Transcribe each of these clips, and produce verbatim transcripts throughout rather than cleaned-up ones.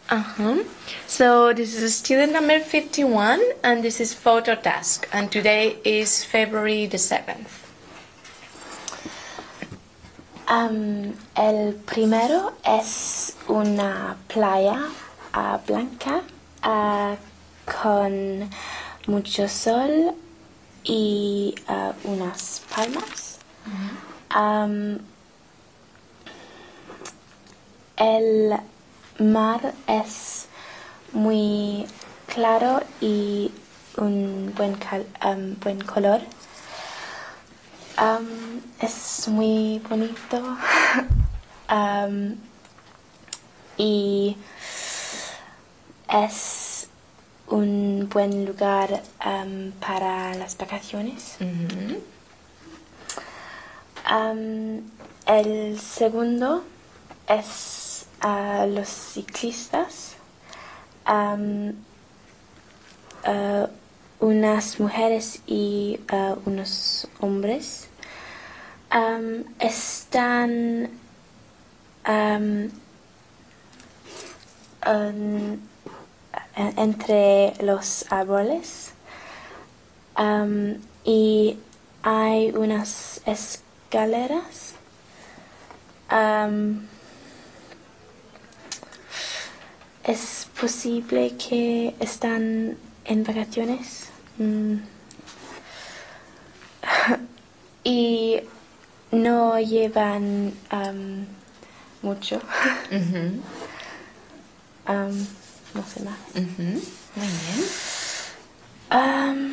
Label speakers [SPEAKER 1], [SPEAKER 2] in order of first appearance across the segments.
[SPEAKER 1] Uh-huh. So this is student number fifty-one, and this is photo task, and today is February the seventh.
[SPEAKER 2] Um, el primero es una playa uh, blanca uh, con mucho sol y uh, unas palmas. Mm-hmm. um, el mar es muy claro y un buen, cal- um, buen color. Um, es muy bonito um, y es un buen lugar um, para las vacaciones.
[SPEAKER 1] Mm-hmm.
[SPEAKER 2] Um, el segundo es uh, los ciclistas, um, uh, unas mujeres y uh, unos hombres. Um, están um, um, entre los árboles um, y hay unas escaleras. Um, es posible que están en vacaciones. Mm. Y no llevan um, mucho.
[SPEAKER 1] Mm-hmm.
[SPEAKER 2] um, no sé más.
[SPEAKER 1] Mm-hmm. Muy bien.
[SPEAKER 2] Um,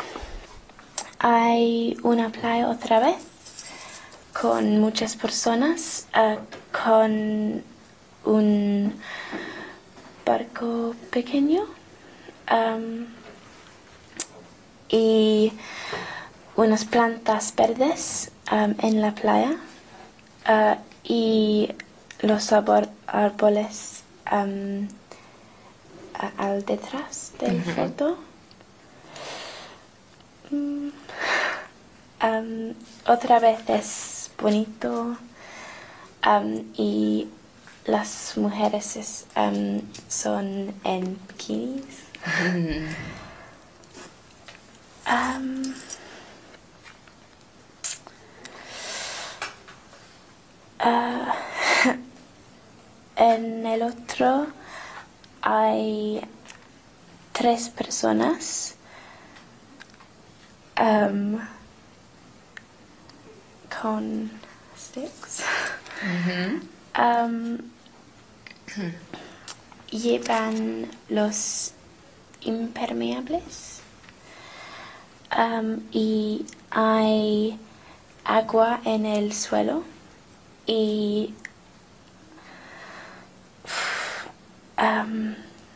[SPEAKER 2] hay una playa otra vez con muchas personas, uh, con un barco pequeño um, y unas plantas verdes um, en la playa uh, y los arbor- árboles um, a- al detrás del
[SPEAKER 1] Uh-huh.
[SPEAKER 2] foto. Mm, um, otra vez es bonito um, y las mujeres es, um, son en bikinis.
[SPEAKER 1] Mm-hmm.
[SPEAKER 2] Um, uh, en el otro hay tres personas um, con sticks.
[SPEAKER 1] Mm-hmm.
[SPEAKER 2] Um, llevan los impermeables um, y hay agua en el suelo y um,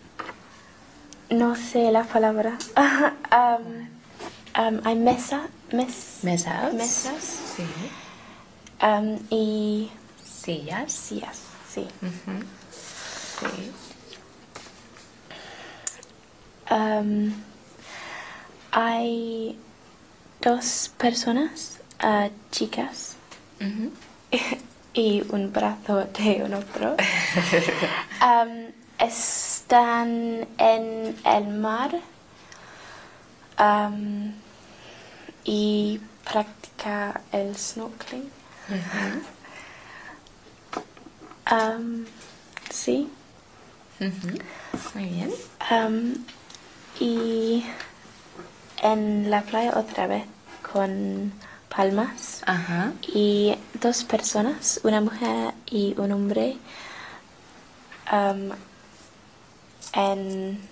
[SPEAKER 2] no sé la palabra. um, um, hay mesa, mes,
[SPEAKER 1] Mesas.
[SPEAKER 2] mesas
[SPEAKER 1] Sí.
[SPEAKER 2] um, y
[SPEAKER 1] Sillas.
[SPEAKER 2] sillas, sí.
[SPEAKER 1] Mm-hmm. Sí.
[SPEAKER 2] Um, hay dos personas, uh, chicas,
[SPEAKER 1] Mm-hmm.
[SPEAKER 2] y un brazo de un otro. um, están en el mar um, y practica el snorkeling.
[SPEAKER 1] Mm-hmm.
[SPEAKER 2] Um, sí.
[SPEAKER 1] Mm-hmm. Muy bien.
[SPEAKER 2] Um, y en la playa otra vez con palmas.
[SPEAKER 1] Ajá.
[SPEAKER 2] Y dos personas, una mujer y un hombre, um, en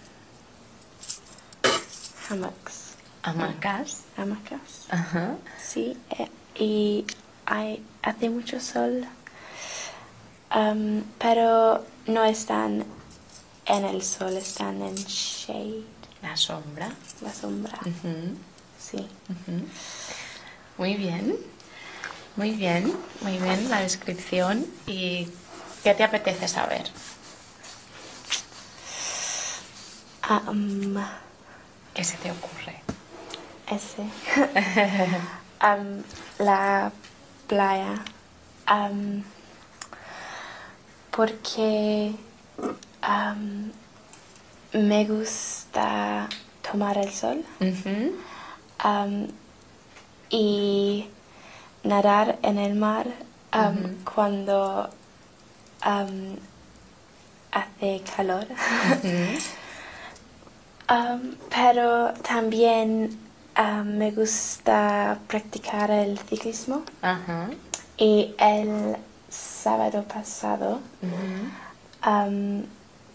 [SPEAKER 2] hammocks.
[SPEAKER 1] Hamacas.
[SPEAKER 2] Hamacas.
[SPEAKER 1] Ajá.
[SPEAKER 2] Sí, eh, y hay, hace mucho sol, um, pero no están en el sol, están en shade,
[SPEAKER 1] La sombra.
[SPEAKER 2] la sombra.
[SPEAKER 1] Ujú,
[SPEAKER 2] Sí.
[SPEAKER 1] ujú. Muy bien. Muy bien. Muy bien la descripción. ¿Y qué te apetece saber?
[SPEAKER 2] Um,
[SPEAKER 1] ¿Qué se te ocurre?
[SPEAKER 2] ese. um, la playa. Um, porque um, me gusta tomar el sol.
[SPEAKER 1] Ujú.
[SPEAKER 2] um, y nadar en el mar um,
[SPEAKER 1] Ujú.
[SPEAKER 2] cuando um, hace calor.
[SPEAKER 1] Ujú.
[SPEAKER 2] Um, pero también um, me gusta practicar el ciclismo.
[SPEAKER 1] Ajá.
[SPEAKER 2] Y el sábado pasado
[SPEAKER 1] Ujú.
[SPEAKER 2] um,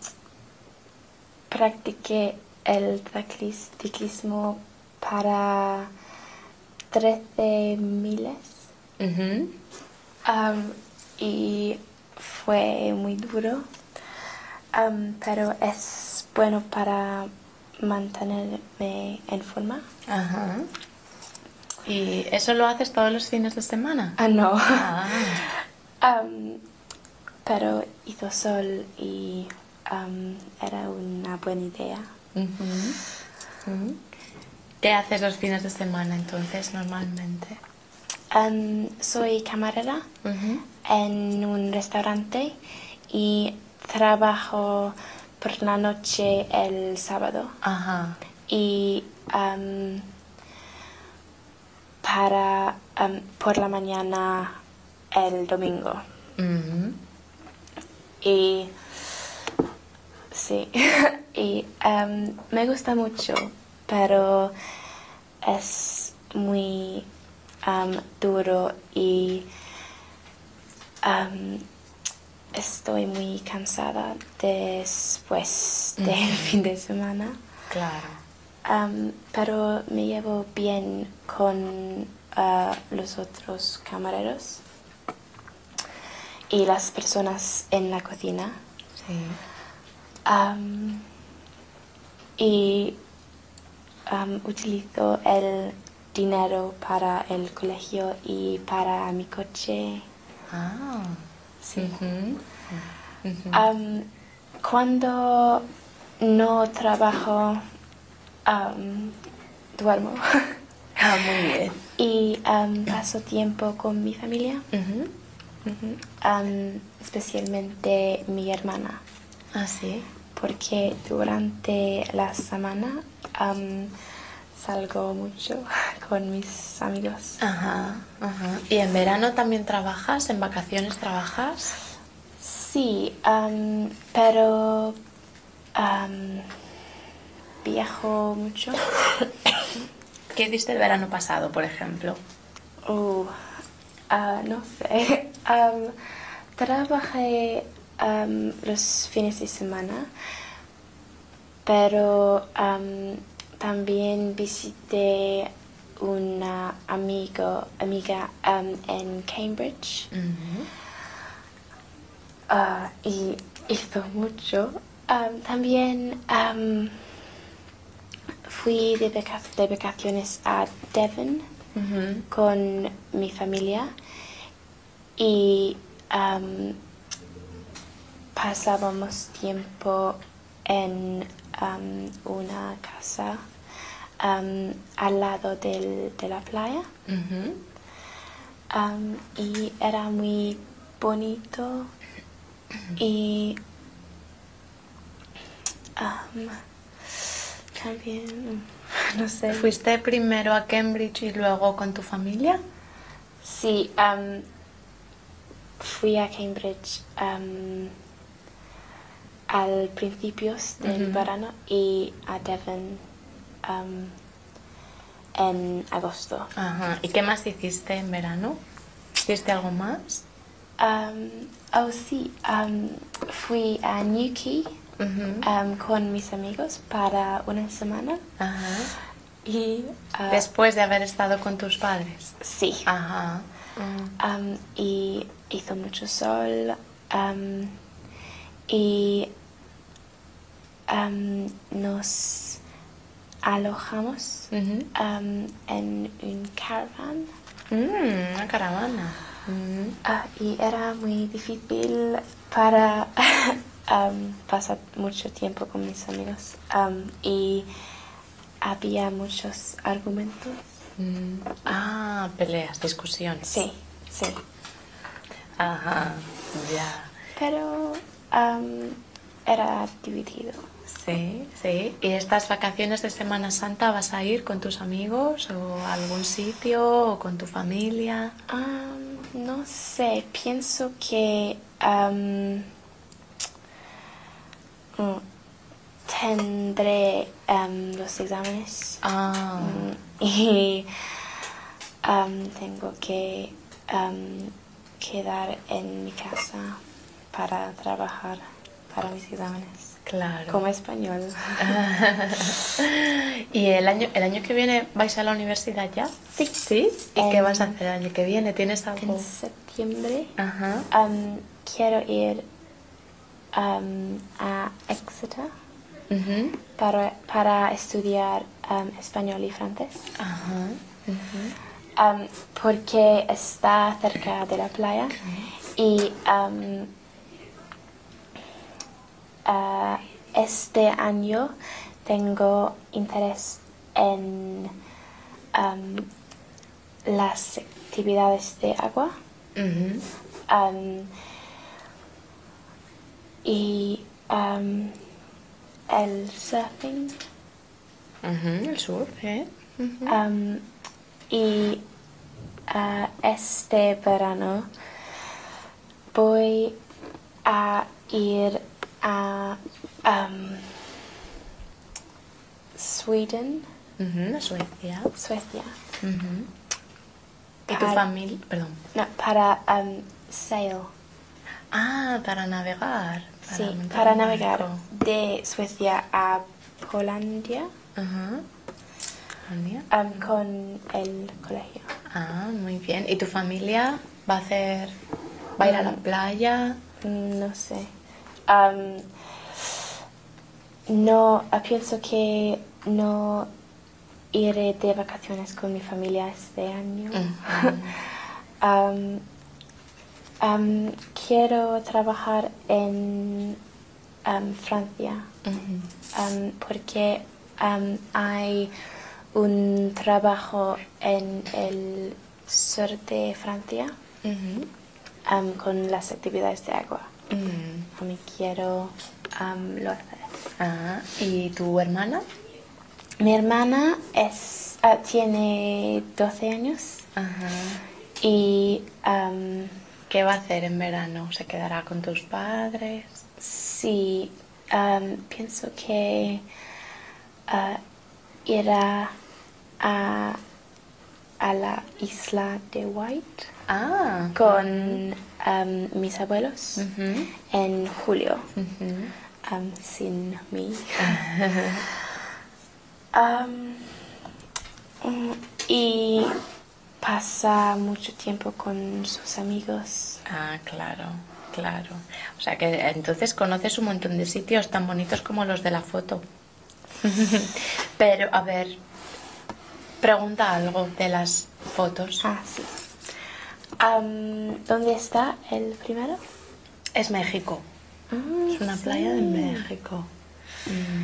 [SPEAKER 2] practiqué el ciclis- ciclismo para trece miles.
[SPEAKER 1] Ujú.
[SPEAKER 2] Um, y fue muy duro, um, pero es bueno para mantenerme en forma.
[SPEAKER 1] Ajá. ¿Y eso lo haces todos los fines de semana?
[SPEAKER 2] Ah, no.
[SPEAKER 1] Ah.
[SPEAKER 2] Um, pero hizo sol y um, era una buena idea.
[SPEAKER 1] Ujú. Ujú. ¿Qué haces los fines de semana entonces normalmente?
[SPEAKER 2] Um, soy camarera
[SPEAKER 1] Ujú.
[SPEAKER 2] en un restaurante y trabajo por la noche el sábado
[SPEAKER 1] Ajá.
[SPEAKER 2] y um, para um, por la mañana el domingo.
[SPEAKER 1] Ujú.
[SPEAKER 2] Y sí, y um, me gusta mucho, pero es muy um, duro y um, estoy muy cansada después del
[SPEAKER 1] Ujú.
[SPEAKER 2] fin de semana.
[SPEAKER 1] Claro.
[SPEAKER 2] Um, pero me llevo bien con uh, los otros camareros y las personas en la cocina.
[SPEAKER 1] Sí.
[SPEAKER 2] Um, y um, utilizo el dinero para el colegio y para mi coche.
[SPEAKER 1] Ah.
[SPEAKER 2] Sí.
[SPEAKER 1] Ujú. Ujú.
[SPEAKER 2] Um, cuando no trabajo, um, duermo
[SPEAKER 1] Ah, muy bien.
[SPEAKER 2] y um, paso tiempo con mi familia,
[SPEAKER 1] Ujú. Ujú.
[SPEAKER 2] um, especialmente mi hermana,
[SPEAKER 1] Ah, sí.
[SPEAKER 2] porque durante la semana um, salgo mucho con mis amigos.
[SPEAKER 1] Ajá, ajá. ¿Y en verano también trabajas? ¿En vacaciones trabajas?
[SPEAKER 2] Sí, um, pero um, viajo mucho.
[SPEAKER 1] ¿Qué hiciste el verano pasado, por ejemplo?
[SPEAKER 2] Uh, ah, no sé. Um, trabajé um, los fines de semana, pero um, también visité una amigo, amiga um, en Cambridge.
[SPEAKER 1] Ujú.
[SPEAKER 2] Ah, y hizo mucho. Um, también um, fui de, vaca- de vacaciones a Devon
[SPEAKER 1] Ujú.
[SPEAKER 2] con mi familia y um, pasábamos tiempo en um, una casa um, al lado del- de la playa.
[SPEAKER 1] Ujú.
[SPEAKER 2] Um, y era muy bonito y um, también, no sé.
[SPEAKER 1] ¿Fuiste primero a Cambridge y luego con tu familia?
[SPEAKER 2] Sí, um, fui a Cambridge um, al principios del
[SPEAKER 1] Ujú.
[SPEAKER 2] verano y a Devon um, en agosto.
[SPEAKER 1] Ajá. ¿Y qué más hiciste en verano? ¿Hiciste algo más?
[SPEAKER 2] Um, oh, sí, um, fui a Newquay
[SPEAKER 1] Ujú.
[SPEAKER 2] um, con mis amigos para una semana
[SPEAKER 1] Ajá.
[SPEAKER 2] y uh,
[SPEAKER 1] Después de haber estado con tus padres.
[SPEAKER 2] sí,
[SPEAKER 1] Ajá. Mm.
[SPEAKER 2] um, y hizo mucho sol um, y um, nos alojamos
[SPEAKER 1] Ujú.
[SPEAKER 2] um, en un caravan.
[SPEAKER 1] Mm, una caravana. Mm.
[SPEAKER 2] Ah, y era muy difícil para um, pasar mucho tiempo con mis amigos. Um, y había muchos argumentos.
[SPEAKER 1] Mm. Ah, peleas, discusiones.
[SPEAKER 2] Sí, sí.
[SPEAKER 1] Ajá, ya.
[SPEAKER 2] Pero um, era divertido.
[SPEAKER 1] Sí, sí. ¿Y estas vacaciones de Semana Santa vas a ir con tus amigos o a algún sitio o con tu familia?
[SPEAKER 2] Um, no sé, pienso que um, mm, tendré um, los exámenes
[SPEAKER 1] Ah,
[SPEAKER 2] mm, y um, tengo que um, quedar en mi casa para trabajar para mis exámenes.
[SPEAKER 1] claro.
[SPEAKER 2] Como español.
[SPEAKER 1] ¿Y el año, el año que viene vais a la universidad ya?
[SPEAKER 2] Sí.
[SPEAKER 1] ¿Sí? ¿Y
[SPEAKER 2] En-
[SPEAKER 1] qué vas a hacer el año que viene? ¿Tienes algo?
[SPEAKER 2] En septiembre
[SPEAKER 1] Ajá.
[SPEAKER 2] um, quiero ir um, a Exeter
[SPEAKER 1] Ujú.
[SPEAKER 2] para, para estudiar um, español y francés.
[SPEAKER 1] Ajá. Ujú.
[SPEAKER 2] Um, porque está cerca de la playa y um, uh, este año tengo interés en um, las actividades de agua
[SPEAKER 1] Ujú.
[SPEAKER 2] um, y um, el surfing
[SPEAKER 1] Ujú, el surf, ¿eh? Ujú.
[SPEAKER 2] um, y uh, este verano voy a ir a um, Sweden,
[SPEAKER 1] Ujú, a Suecia.
[SPEAKER 2] Suecia,
[SPEAKER 1] Ujú. ¿Y tu
[SPEAKER 2] Para-
[SPEAKER 1] familia? Perdón.
[SPEAKER 2] no, para um, sail,
[SPEAKER 1] Ah, para navegar.
[SPEAKER 2] sí,
[SPEAKER 1] montar
[SPEAKER 2] para
[SPEAKER 1] un
[SPEAKER 2] navegar
[SPEAKER 1] barco.
[SPEAKER 2] de Suecia a Polandia
[SPEAKER 1] Ajá. Genial.
[SPEAKER 2] um, con el colegio.
[SPEAKER 1] Ah, muy bien. ¿Y tu familia va a hacer, va a ir a la
[SPEAKER 2] Mm.
[SPEAKER 1] playa?
[SPEAKER 2] No sé. Um, no, ah, pienso que no iré de vacaciones con mi familia este año.
[SPEAKER 1] Ujú.
[SPEAKER 2] Um, um, quiero trabajar en um, Francia
[SPEAKER 1] Ujú.
[SPEAKER 2] um, porque um, hay un trabajo en el sur de Francia
[SPEAKER 1] Ujú.
[SPEAKER 2] um, con las actividades de agua.
[SPEAKER 1] Mm.
[SPEAKER 2] A mí quiero um, lo hacer.
[SPEAKER 1] Ah, ¿y tu hermana?
[SPEAKER 2] Mi hermana es, ah, tiene doce años
[SPEAKER 1] Ajá.
[SPEAKER 2] y um,
[SPEAKER 1] ¿Qué va a hacer en verano? ¿Se quedará con tus padres?
[SPEAKER 2] sí, um, pienso que ah, irá a, a la isla de White
[SPEAKER 1] Ah.
[SPEAKER 2] con um, mis abuelos
[SPEAKER 1] Ujú.
[SPEAKER 2] en julio,
[SPEAKER 1] Ujú.
[SPEAKER 2] um, sin mí. Um, mm, y pasa mucho tiempo con sus amigos.
[SPEAKER 1] Ah, claro, claro. O sea que entonces conoces un montón de sitios tan bonitos como los de la foto. Pero, a ver, pregunta algo de las fotos.
[SPEAKER 2] Ah, sí. Um, ¿dónde está el primero?
[SPEAKER 1] Es México.
[SPEAKER 2] Mm,
[SPEAKER 1] Es una
[SPEAKER 2] sí.
[SPEAKER 1] playa de México. Mm.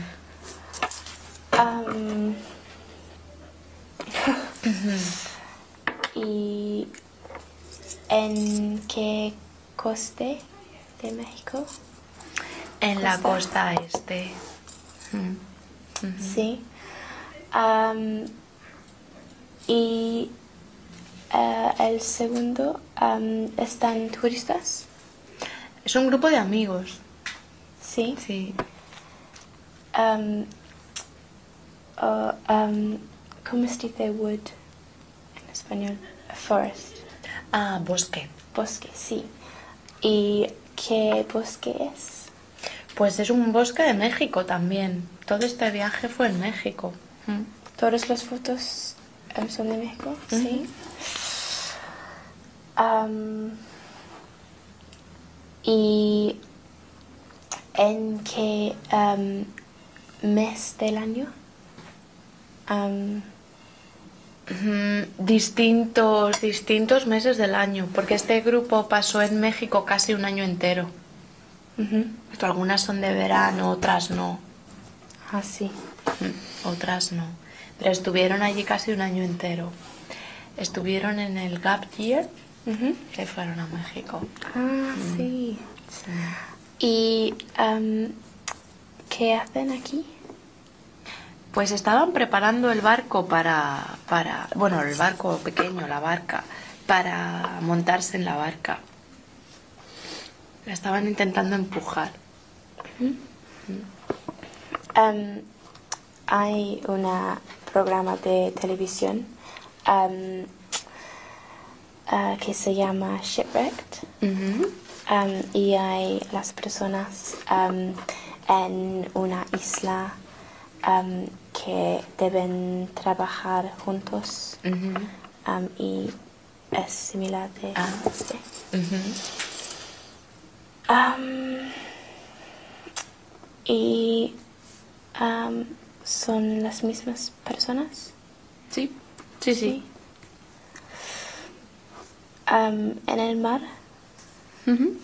[SPEAKER 2] Um, ¿Y en qué coste de México?
[SPEAKER 1] En la
[SPEAKER 2] Costa.
[SPEAKER 1] costa este. Mm. Ujú.
[SPEAKER 2] Sí. Um, y eh, el segundo, um, ¿están turistas?
[SPEAKER 1] Es un grupo de amigos.
[SPEAKER 2] Sí.
[SPEAKER 1] Sí.
[SPEAKER 2] Um, o, um, ¿cómo se dice wood en español? Forest.
[SPEAKER 1] Ah, bosque.
[SPEAKER 2] Bosque, sí. ¿Y qué bosque es?
[SPEAKER 1] Pues es un bosque de México también. Todo este viaje fue en México. Mm.
[SPEAKER 2] ¿Todas las fotos um, son de México?
[SPEAKER 1] Ujú.
[SPEAKER 2] Sí. Um, ¿Y en qué um, mes del año? Um,
[SPEAKER 1] Mm, Distintos, distintos meses del año, porque este grupo pasó en México casi un año entero.
[SPEAKER 2] ujú.
[SPEAKER 1] Esto, algunas son de verano, otras no.
[SPEAKER 2] Ah, sí.
[SPEAKER 1] Mm, Otras no. Pero estuvieron allí casi un año entero. Estuvieron en el Gap Year,
[SPEAKER 2] Ujú.
[SPEAKER 1] que fueron a México.
[SPEAKER 2] Ah, sí.
[SPEAKER 1] Sí.
[SPEAKER 2] ¿Y um, ¿Qué hacen aquí?
[SPEAKER 1] Pues estaban preparando el barco para, para, bueno, el barco pequeño, la barca, para montarse en la barca. La estaban intentando empujar.
[SPEAKER 2] Um, hay un programa de televisión um, uh, que se llama Shipwrecked.
[SPEAKER 1] Ujú.
[SPEAKER 2] Um, y hay las personas um, en una isla um, que deben trabajar juntos.
[SPEAKER 1] Ujú.
[SPEAKER 2] Um, y es similar de
[SPEAKER 1] Ah.
[SPEAKER 2] este.
[SPEAKER 1] Ujú.
[SPEAKER 2] Um, y um, son las mismas personas.
[SPEAKER 1] Sí, sí, sí.
[SPEAKER 2] Um, en el mar.
[SPEAKER 1] Ujú.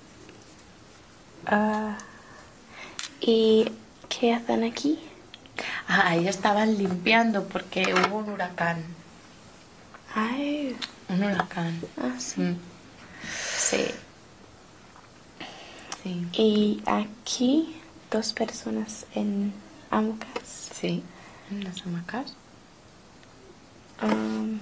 [SPEAKER 2] Ah, ¿y qué hacen aquí?
[SPEAKER 1] Ah, ellos estaban limpiando porque hubo un huracán.
[SPEAKER 2] Ay,
[SPEAKER 1] Un huracán.
[SPEAKER 2] ah, sí.
[SPEAKER 1] Mm. Sí. Sí.
[SPEAKER 2] Y aquí dos personas en hamacas.
[SPEAKER 1] Sí. En las hamacas.
[SPEAKER 2] Um,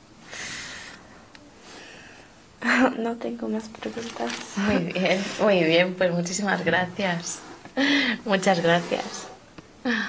[SPEAKER 2] no tengo más preguntas.
[SPEAKER 1] Muy bien, muy bien. Pues muchísimas gracias. Muchas gracias.